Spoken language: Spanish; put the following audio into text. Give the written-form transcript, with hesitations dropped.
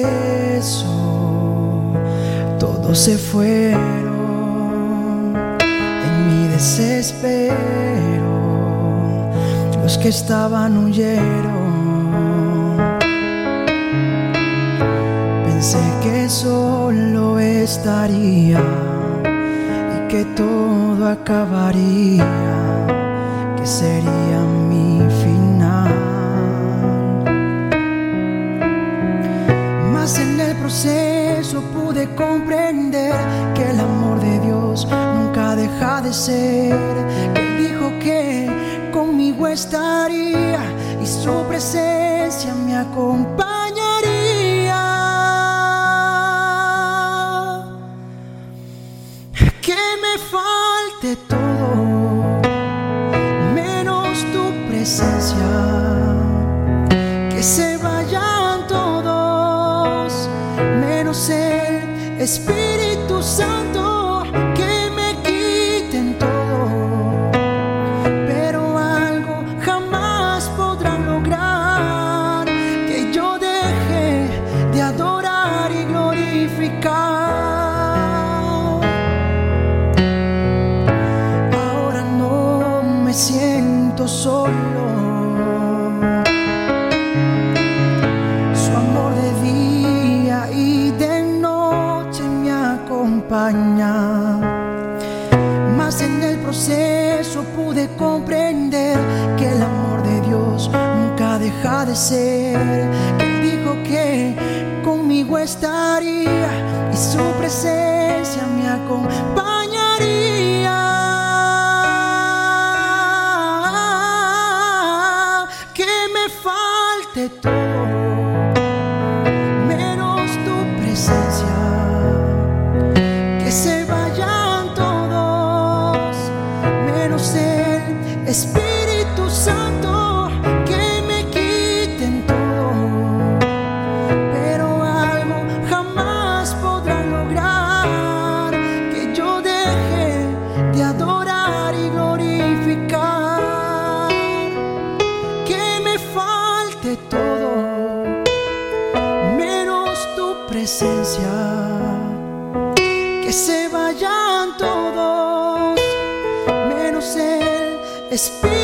eso, todos se fueron en mi desespero. Los que estaban huyeron. Pensé que solo estaría y que todo acabaría, que sería mi final. Mas en el proceso pude comprender que el amor de Dios nunca deja de ser, que Él dijo que conmigo estaría y su presencia me acompañaría. Que me falte todo menos tu presencia, que se vayan todos menos el Espíritu Santo, que me quiten todo, pero algo jamás podrán lograr, que yo deje de adorar y glorificar. Ahora no me siento solo, su amor de día y de noche me acompaña. Mas en el proceso pude comprender que el amor de Dios nunca deja de ser, que Él dijo que conmigo estaría y su presencia me acompañaría. Que me falte todo menos tu presencia, que se vayan todos menos el Espíritu Santo, que me quiten todo, pero algo jamás podrán lograr, que yo deje de adorar y glorificar. Que me falte todo menos tu presencia, que se vayan todos menos el Espíritu